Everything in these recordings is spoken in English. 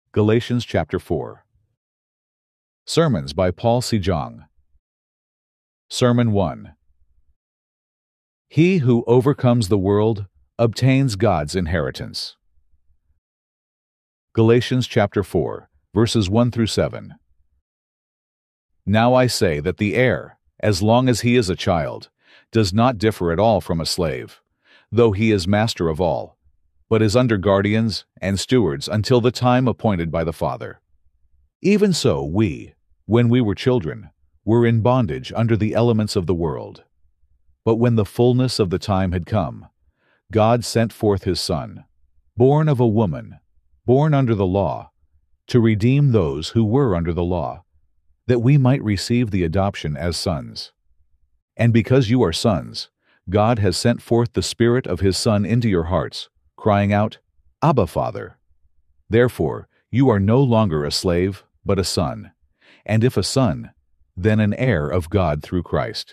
Galatians chapter 4. Sermons by Paul Sejong. Sermon 1. He who overcomes the world obtains God's inheritance. Galatians chapter 4, verses 1 through 7. Now I say that the heir, as long as he is a child, does not differ at all from a slave, though he is master of all, but is under guardians and stewards until the time appointed by the Father. Even so we, when we were children, were in bondage under the elements of the world. But when the fullness of the time had come, God sent forth his Son, born of a woman, born under the law, to redeem those who were under the law, that we might receive the adoption as sons. And because you are sons, God has sent forth the Spirit of his Son into your hearts, crying out, Abba, Father. Therefore, you are no longer a slave, but a son, and if a son, then an heir of God through Christ.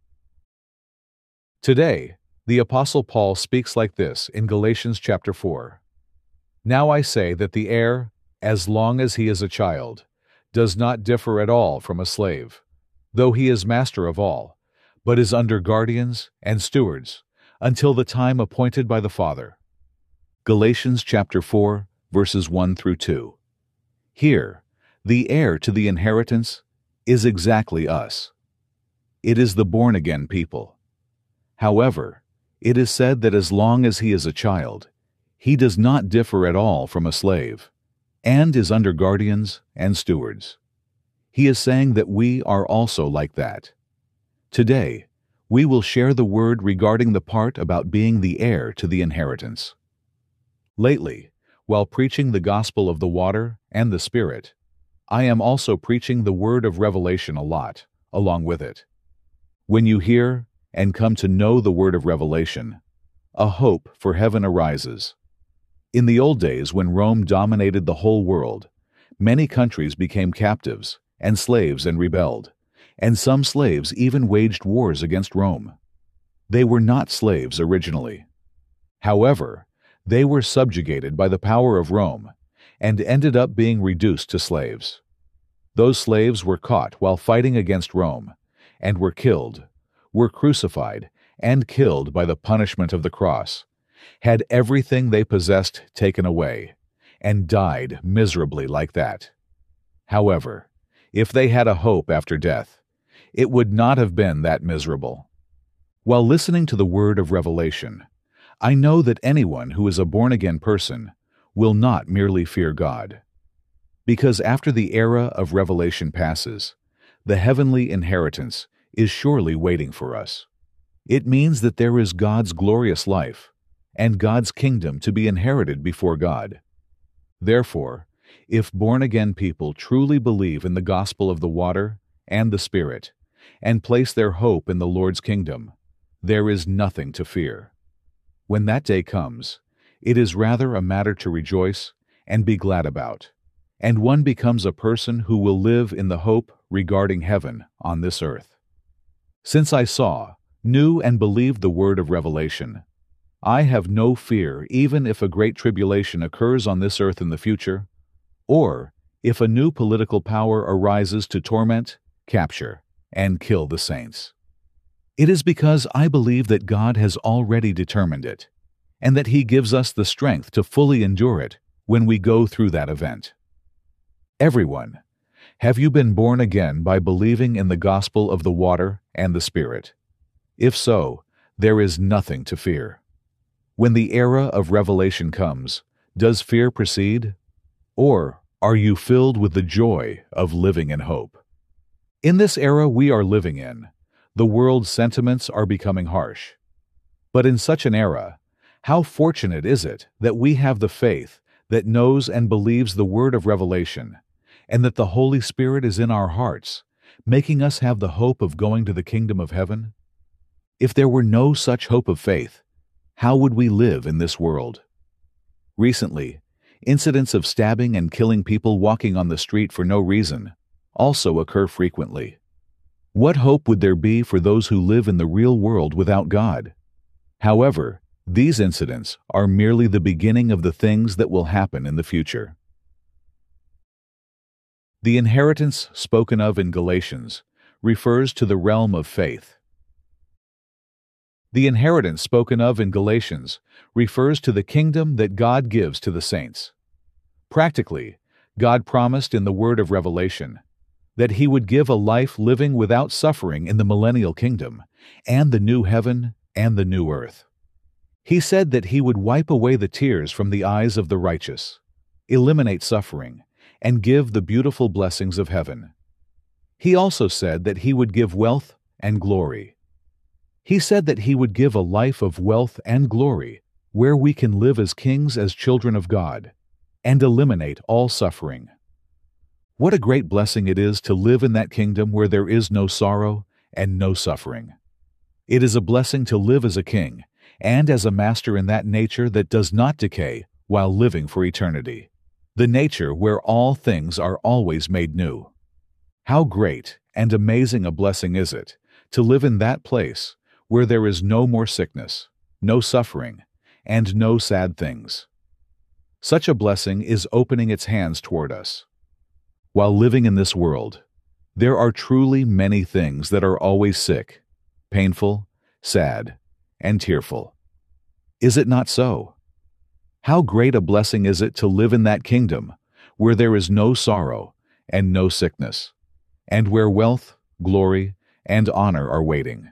Today, the Apostle Paul speaks like this in Galatians chapter 4. Now I say that the heir, as long as he is a child, does not differ at all from a slave, though he is master of all, but is under guardians and stewards until the time appointed by the Father. Galatians chapter 4, verses 1 through 2. Here, the heir to the inheritance is exactly us. It is the born-again people. However, it is said that as long as he is a child, he does not differ at all from a slave, and is under guardians and stewards. He is saying that we are also like that. Today, we will share the word regarding the part about being the heir to the inheritance. Lately, while preaching the gospel of the water and the Spirit, I am also preaching the word of revelation a lot, along with it. When you hear and come to know the word of revelation, a hope for heaven arises. In the old days when Rome dominated the whole world, many countries became captives and slaves and rebelled, and some slaves even waged wars against Rome. They were not slaves originally. However, they were subjugated by the power of Rome and ended up being reduced to slaves. Those slaves were caught while fighting against Rome and were killed, were crucified and killed by the punishment of the cross, had everything they possessed taken away, and died miserably like that. However, if they had a hope after death, it would not have been that miserable. While listening to the word of revelation, I know that anyone who is a born-again person will not merely fear God. Because after the era of revelation passes, the heavenly inheritance is surely waiting for us. It means that there is God's glorious life and God's kingdom to be inherited before God. Therefore, if born-again people truly believe in the gospel of the water and the Spirit and place their hope in the Lord's kingdom, there is nothing to fear. When that day comes, it is rather a matter to rejoice and be glad about, and one becomes a person who will live in the hope regarding heaven on this earth. Since I saw, knew, and believed the word of revelation, I have no fear even if a great tribulation occurs on this earth in the future, or if a new political power arises to torment, capture, and kill the saints. It is because I believe that God has already determined it, and that he gives us the strength to fully endure it when we go through that event. Everyone, have you been born again by believing in the gospel of the water and the Spirit? If so, there is nothing to fear. When the era of revelation comes, does fear precede? Or are you filled with the joy of living in hope? In this era we are living in, the world's sentiments are becoming harsh. But in such an era, how fortunate is it that we have the faith that knows and believes the word of revelation, and that the Holy Spirit is in our hearts, making us have the hope of going to the kingdom of heaven? If there were no such hope of faith, how would we live in this world? Recently, incidents of stabbing and killing people walking on the street for no reason also occur frequently. What hope would there be for those who live in the real world without God? However, these incidents are merely the beginning of the things that will happen in the future. The inheritance spoken of in Galatians refers to the realm of faith. The inheritance spoken of in Galatians refers to the kingdom that God gives to the saints. Practically, God promised in the word of Revelation that He would give a life living without suffering in the millennial kingdom and the new heaven and the new earth. He said that He would wipe away the tears from the eyes of the righteous, eliminate suffering, and give the beautiful blessings of heaven. He also said that He would give wealth and glory. He said that He would give a life of wealth and glory where we can live as kings, as children of God, and eliminate all suffering. What a great blessing it is to live in that kingdom where there is no sorrow and no suffering. It is a blessing to live as a king and as a master in that nature that does not decay while living for eternity, the nature where all things are always made new. How great and amazing a blessing is it to live in that place where there is no more sickness, no suffering, and no sad things. Such a blessing is opening its hands toward us. While living in this world, there are truly many things that are always sick, painful, sad, and tearful. Is it not so? How great a blessing is it to live in that kingdom where there is no sorrow and no sickness, and where wealth, glory, and honor are waiting.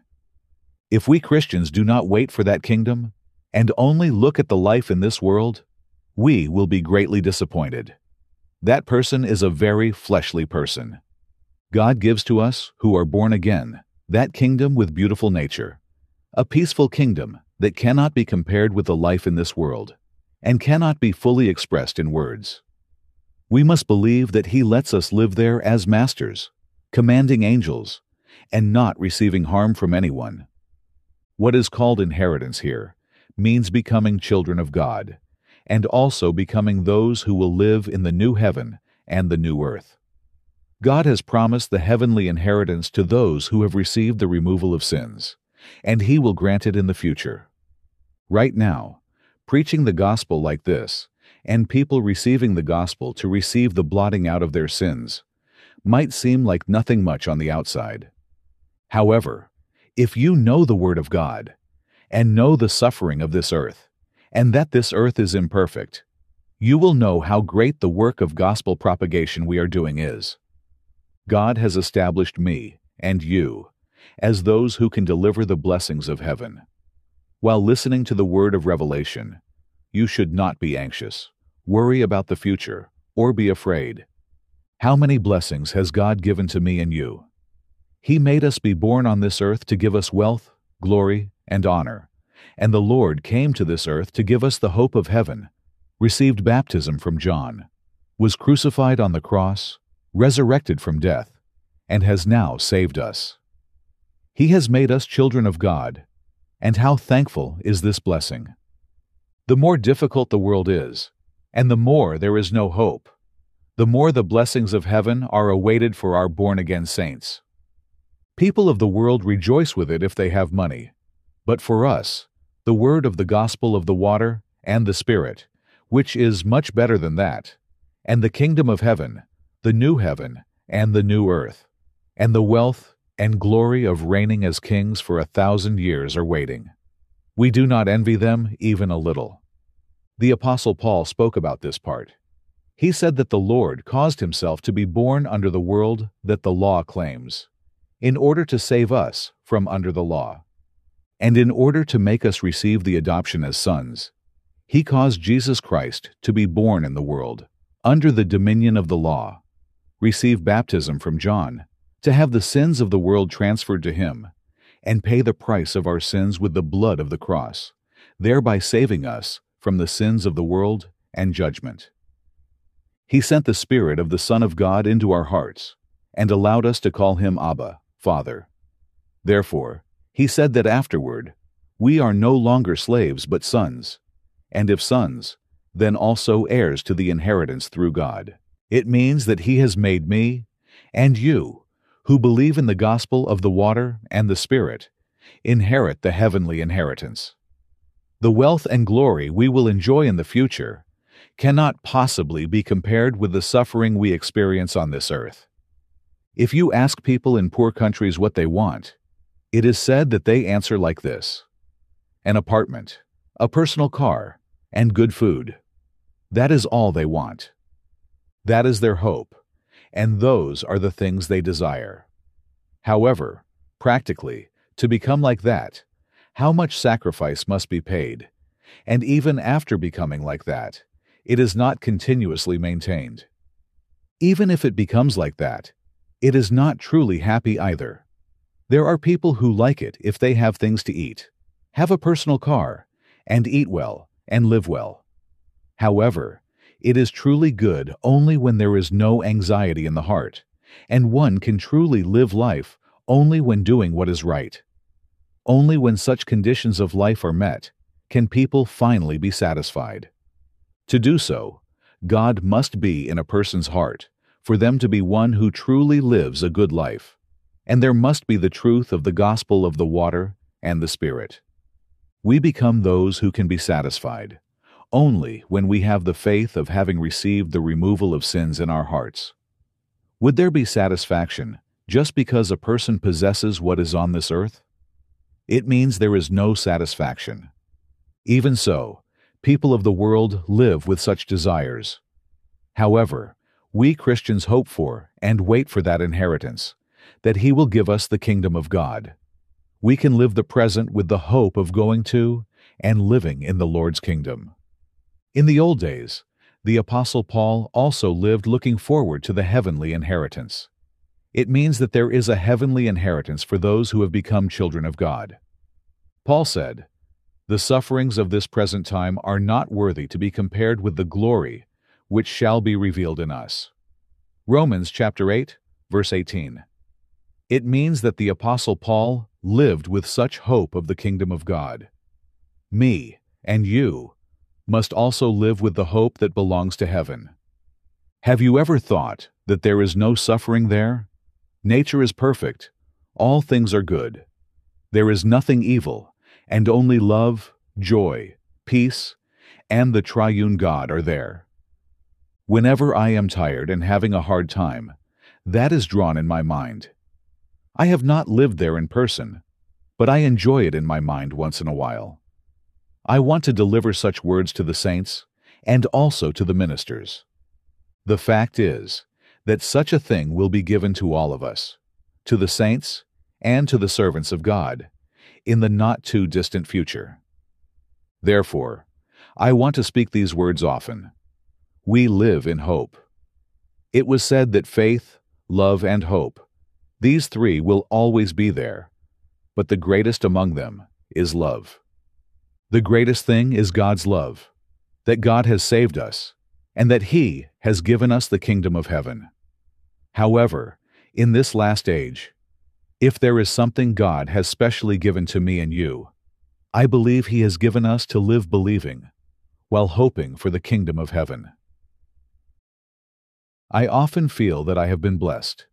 If we Christians do not wait for that kingdom and only look at the life in this world, we will be greatly disappointed. That person is a very fleshly person. God gives to us, who are born again, that kingdom with beautiful nature, a peaceful kingdom that cannot be compared with the life in this world and cannot be fully expressed in words. We must believe that He lets us live there as masters, commanding angels, and not receiving harm from anyone. What is called inheritance here means becoming children of God, and also becoming those who will live in the new heaven and the new earth. God has promised the heavenly inheritance to those who have received the removal of sins, and He will grant it in the future. Right now, preaching the gospel like this, and people receiving the gospel to receive the blotting out of their sins, might seem like nothing much on the outside. However, if you know the Word of God, and know the suffering of this earth, and that this earth is imperfect, you will know how great the work of gospel propagation we are doing is. God has established me and you as those who can deliver the blessings of heaven. While listening to the word of revelation, you should not be anxious, worry about the future, or be afraid. How many blessings has God given to me and you? He made us be born on this earth to give us wealth, glory, and honor, and the Lord came to this earth to give us the hope of heaven, received baptism from John, was crucified on the cross, resurrected from death, and has now saved us. He has made us children of God, and how thankful is this blessing. The more difficult the world is, and the more there is no hope, the more the blessings of heaven are awaited for our born-again saints. People of the world rejoice with it if they have money, but for us, the word of the gospel of the water and the Spirit, which is much better than that, and the kingdom of heaven, the new heaven and the new earth, and the wealth and glory of reigning as kings for 1,000 years are waiting. We do not envy them even a little. The Apostle Paul spoke about this part. He said that the Lord caused Himself to be born under the world that the law claims, in order to save us from under the law. And in order to make us receive the adoption as sons, He caused Jesus Christ to be born in the world, under the dominion of the law, receive baptism from John, to have the sins of the world transferred to Him, and pay the price of our sins with the blood of the cross, thereby saving us from the sins of the world and judgment. He sent the Spirit of the Son of God into our hearts, and allowed us to call Him Abba, Father. Therefore, He said that afterward, we are no longer slaves but sons, and if sons, then also heirs to the inheritance through God. It means that He has made me and you, who believe in the gospel of the water and the Spirit, inherit the heavenly inheritance. The wealth and glory we will enjoy in the future cannot possibly be compared with the suffering we experience on this earth. If you ask people in poor countries what they want, it is said that they answer like this: an apartment, a personal car, and good food. That is all they want. That is their hope, and those are the things they desire. However, practically, to become like that, how much sacrifice must be paid? And even after becoming like that, it is not continuously maintained. Even if it becomes like that, it is not truly happy either. There are people who like it if they have things to eat, have a personal car, and eat well and live well. However, it is truly good only when there is no anxiety in the heart, and one can truly live life only when doing what is right. Only when such conditions of life are met can people finally be satisfied. To do so, God must be in a person's heart for them to be one who truly lives a good life, and there must be the truth of the gospel of the water and the Spirit. We become those who can be satisfied only when we have the faith of having received the removal of sins in our hearts. Would there be satisfaction just because a person possesses what is on this earth? It means there is no satisfaction. Even so, people of the world live with such desires. However, we Christians hope for and wait for that inheritance, that He will give us the kingdom of God. We can live the present with the hope of going to and living in the Lord's kingdom. In the old days, the Apostle Paul also lived looking forward to the heavenly inheritance. It means that there is a heavenly inheritance for those who have become children of God. Paul said, "The sufferings of this present time are not worthy to be compared with the glory which shall be revealed in us." Romans chapter 8, verse 18. It means that the Apostle Paul lived with such hope of the kingdom of God. Me and you must also live with the hope that belongs to heaven. Have you ever thought that there is no suffering there? Nature is perfect. All things are good. There is nothing evil, and only love, joy, peace, and the triune God are there. Whenever I am tired and having a hard time, that is drawn in my mind. I have not lived there in person, but I enjoy it in my mind once in a while. I want to deliver such words to the saints and also to the ministers. The fact is that such a thing will be given to all of us, to the saints and to the servants of God, in the not-too-distant future. Therefore, I want to speak these words often. We live in hope. It was said that faith, love, and hope, these three will always be there, but the greatest among them is love. The greatest thing is God's love, that God has saved us, and that He has given us the kingdom of heaven. However, in this last age, if there is something God has specially given to me and you, I believe He has given us to live believing, while hoping for the kingdom of heaven. I often feel that I have been blessed.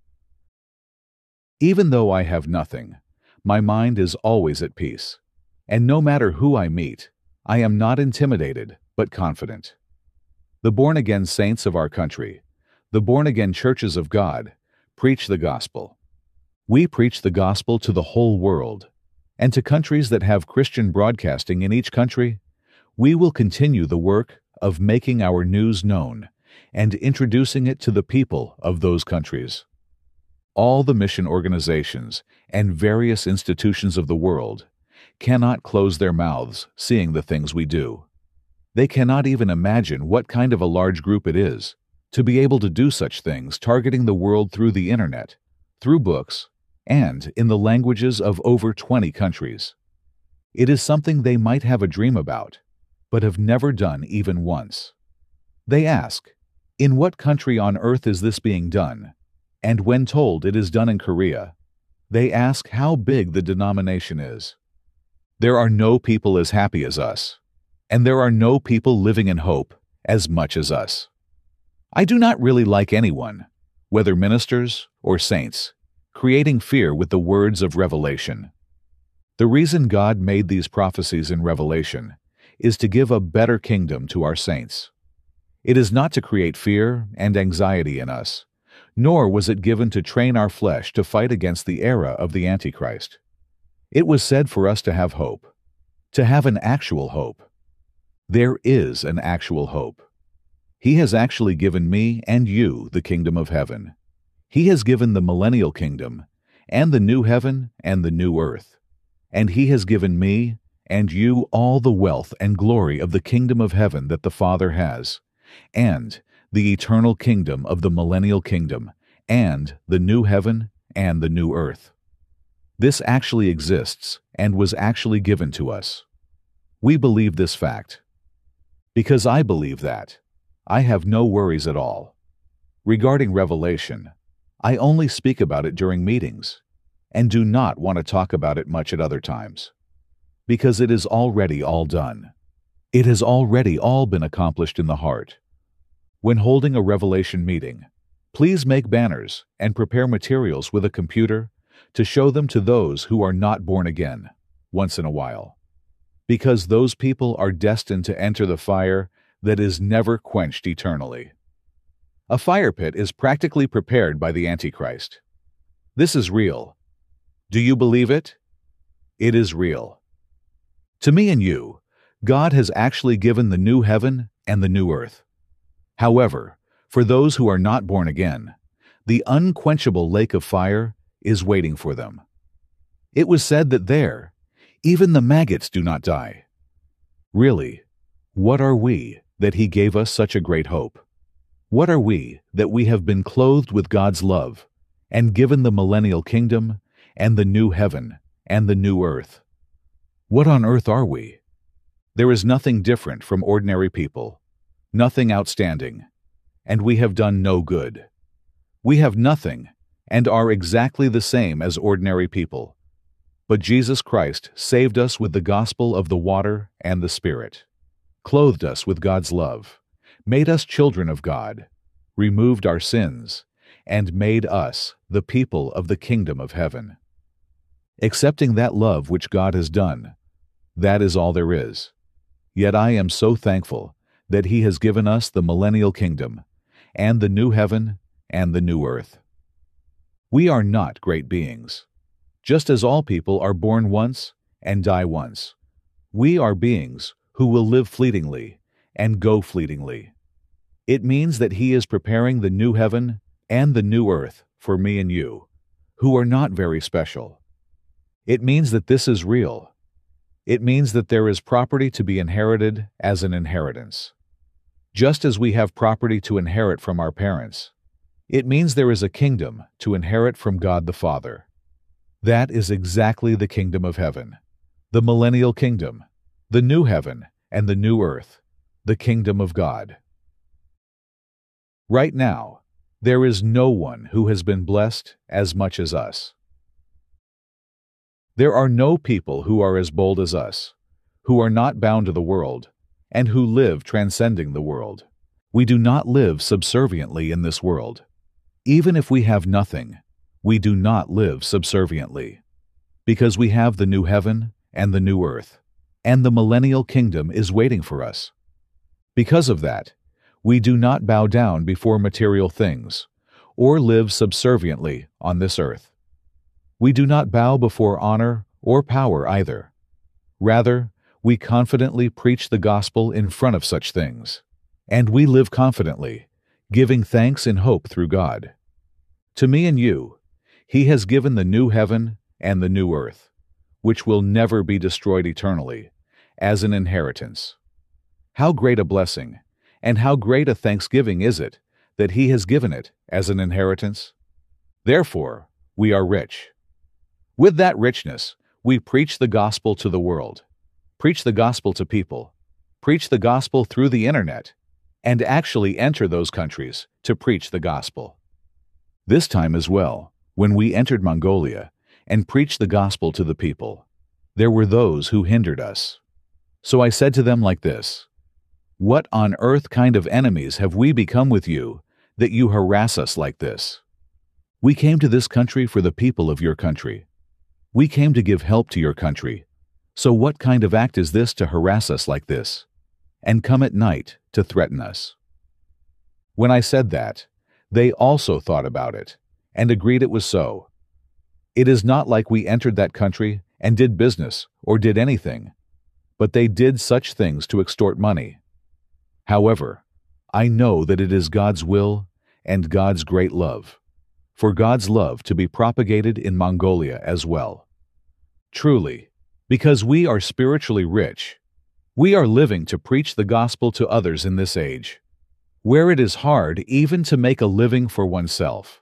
Even though I have nothing, my mind is always at peace, and no matter who I meet, I am not intimidated, but confident. The born-again saints of our country, the born-again churches of God, preach the gospel. We preach the gospel to the whole world, and to countries that have Christian broadcasting in each country, we will continue the work of making our news known and introducing it to the people of those countries. All the mission organizations and various institutions of the world cannot close their mouths seeing the things we do. They cannot even imagine what kind of a large group it is to be able to do such things targeting the world through the internet, through books, and in the languages of over 20 countries. It is something they might have a dream about, but have never done even once. They ask, in what country on earth is this being done? And when told it is done in Korea, they ask how big the denomination is. There are no people as happy as us, and there are no people living in hope as much as us. I do not really like anyone, whether ministers or saints, creating fear with the words of Revelation. The reason God made these prophecies in Revelation is to give a better kingdom to our saints, It is not to create fear and anxiety in us, nor was it given to train our flesh to fight against the era of the Antichrist. It was said for us to have hope, to have an actual hope. There is an actual hope. He has actually given me and you the kingdom of heaven. He has given the millennial kingdom and the new heaven and the new earth. And He has given me and you all the wealth and glory of the kingdom of heaven that the Father has, and the eternal kingdom of the millennial kingdom, and the new heaven and the new earth. This actually exists and was actually given to us. We believe this fact. Because I believe that, I have no worries at all. Regarding Revelation, I only speak about it during meetings, and do not want to talk about it much at other times, because it is already all done. It has already all been accomplished in the heart. When holding a Revelation meeting, please make banners and prepare materials with a computer to show them to those who are not born again once in a while, because those people are destined to enter the fire that is never quenched eternally. A fire pit is practically prepared by the Antichrist. This is real. Do you believe it? It is real. To me and you, God has actually given the new heaven and the new earth. However, for those who are not born again, the unquenchable lake of fire is waiting for them. It was said that there, even the maggots do not die. Really, what are we that He gave us such a great hope? What are we that we have been clothed with God's love and given the millennial kingdom and the new heaven and the new earth? What on earth are we? There is nothing different from ordinary people, nothing outstanding, and we have done no good. We have nothing and are exactly the same as ordinary people. But Jesus Christ saved us with the gospel of the water and the Spirit, clothed us with God's love, made us children of God, removed our sins, and made us the people of the kingdom of heaven. Accepting that love which God has done, that is all there is. Yet I am so thankful that He has given us the millennial kingdom, and the new heaven and the new earth. We are not great beings. Just as all people are born once and die once, we are beings who will live fleetingly and go fleetingly. It means that He is preparing the new heaven and the new earth for me and you, who are not very special. It means that this is real. It means that there is property to be inherited as an inheritance. Just as we have property to inherit from our parents, it means there is a kingdom to inherit from God the Father. That is exactly the kingdom of heaven, the millennial kingdom, the new heaven and the new earth, the kingdom of God. Right now, there is no one who has been blessed as much as us. There are no people who are as bold as us, who are not bound to the world, and who live transcending the world. We do not live subserviently in this world. Even if we have nothing, we do not live subserviently, because we have the new heaven and the new earth, and the millennial kingdom is waiting for us. Because of that, we do not bow down before material things, or live subserviently on this earth. We do not bow before honor or power either. Rather, we confidently preach the gospel in front of such things, and we live confidently, giving thanks in hope through God. To me and you, He has given the new heaven and the new earth, which will never be destroyed eternally, as an inheritance. How great a blessing, and how great a thanksgiving is it that He has given it as an inheritance? Therefore, we are rich. With that richness, we preach the gospel to the world, preach the gospel to people, preach the gospel through the internet, and actually enter those countries to preach the gospel. This time as well, when we entered Mongolia and preached the gospel to the people, there were those who hindered us. So I said to them like this, "What on earth kind of enemies have we become with you that you harass us like this? We came to this country for the people of your country. We came to give help to your country. So what kind of act is this to harass us like this, and come at night to threaten us?" When I said that, they also thought about it and agreed it was so. It is not like we entered that country and did business or did anything, but they did such things to extort money. However, I know that it is God's will and God's great love, for God's love to be propagated in Mongolia as well. Truly, because we are spiritually rich, we are living to preach the gospel to others in this age, where it is hard even to make a living for oneself.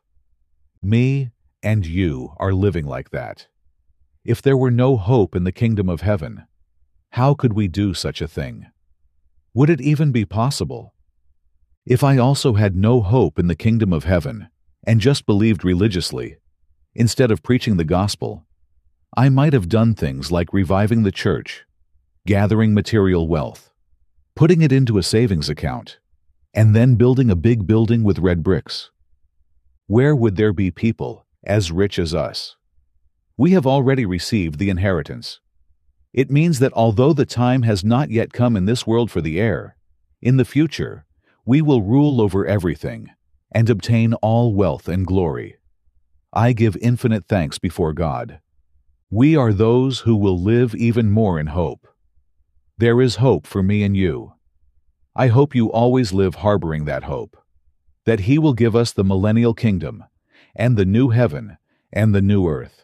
Me and you are living like that. If there were no hope in the kingdom of heaven, how could we do such a thing? Would it even be possible? If I also had no hope in the kingdom of heaven and just believed religiously, instead of preaching the gospel, I might have done things like reviving the church, gathering material wealth, putting it into a savings account, and then building a big building with red bricks. Where would there be people as rich as us? We have already received the inheritance. It means that although the time has not yet come in this world for the heir, in the future we will rule over everything and obtain all wealth and glory. I give infinite thanks before God. We are those who will live even more in hope. There is hope for me and you. I hope you always live harboring that hope, that He will give us the millennial kingdom and the new heaven and the new earth.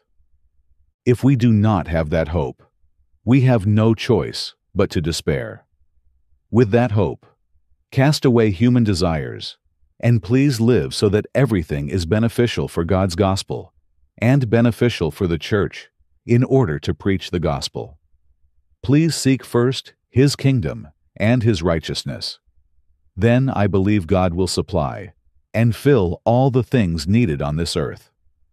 If we do not have that hope, we have no choice but to despair. With that hope, cast away human desires, and please live so that everything is beneficial for God's gospel and beneficial for the church in order to preach the gospel. Please seek first His kingdom and His righteousness. Then I believe God will supply and fill all the things needed on this earth.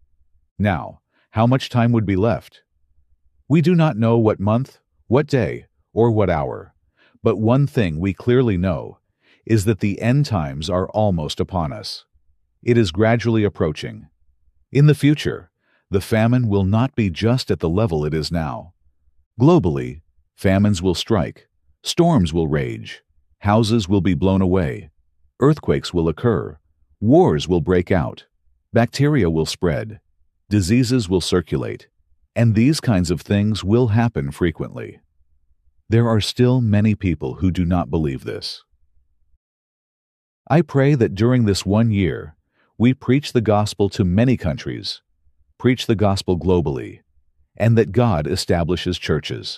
Now, how much time would be left? We do not know what month, what day, or what hour, but one thing we clearly know is that the end times are almost upon us. It is gradually approaching. In the future, the famine will not be just at the level it is now. Globally, famines will strike, storms will rage, houses will be blown away, earthquakes will occur, wars will break out, bacteria will spread, diseases will circulate, and these kinds of things will happen frequently. There are still many people who do not believe this. I pray that during this 1 year, we preach the gospel to many countries, preach the gospel globally, and that God establishes churches.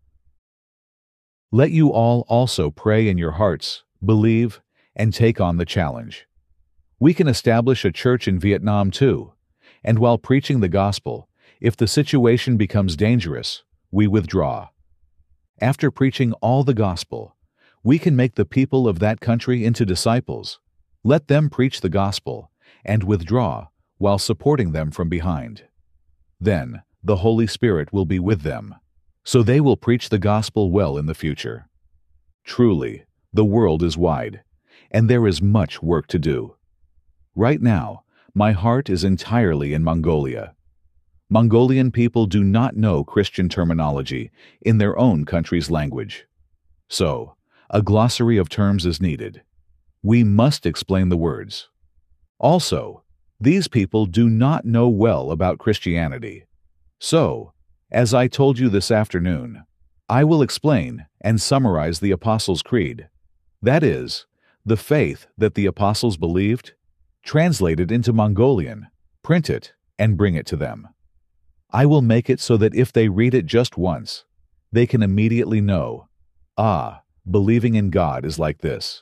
Let you all also pray in your hearts, believe, and take on the challenge. We can establish a church in Vietnam too, and while preaching the gospel, if the situation becomes dangerous, we withdraw. After preaching all the gospel, we can make the people of that country into disciples, let them preach the gospel, and withdraw while supporting them from behind. Then the Holy Spirit will be with them, so they will preach the gospel well in the future. Truly, the world is wide, and there is much work to do. Right now, my heart is entirely in Mongolia. Mongolian people do not know Christian terminology in their own country's language. So, a glossary of terms is needed. We must explain the words. Also, these people do not know well about Christianity. So, as I told you this afternoon, I will explain and summarize the Apostles' Creed. That is, the faith that the apostles believed, translate it into Mongolian, print it, and bring it to them. I will make it so that if they read it just once, they can immediately know, believing in God is like this.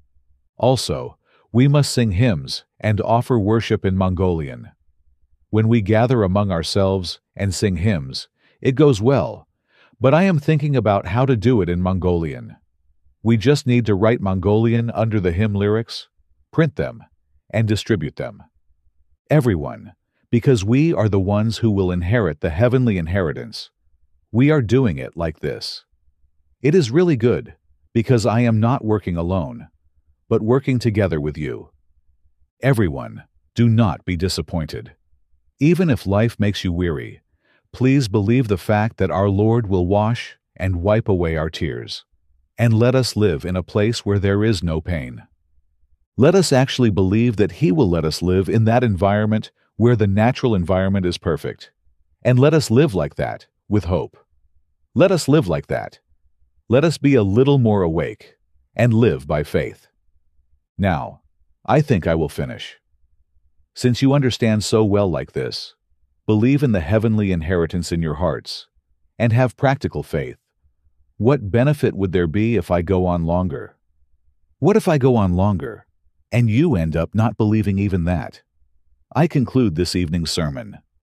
Also, we must sing hymns and offer worship in Mongolian. When we gather among ourselves and sing hymns, it goes well, but I am thinking about how to do it in Mongolian. We just need to write Mongolian under the hymn lyrics, print them, and distribute them. Everyone, because we are the ones who will inherit the heavenly inheritance. We are doing it like this. It is really good, because I am not working alone, but working together with you. Everyone, do not be disappointed. Even if life makes you weary, please believe the fact that our Lord will wash and wipe away our tears, and let us live in a place where there is no pain. Let us actually believe that He will let us live in that environment where the natural environment is perfect. And let us live like that, with hope. Let us live like that. Let us be a little more awake and live by faith. Now, I think I will finish. Since you understand so well like this, believe in the heavenly inheritance in your hearts, and have practical faith. What benefit would there be if I go on longer? What if I go on longer, and you end up not believing even that? I conclude this evening's sermon.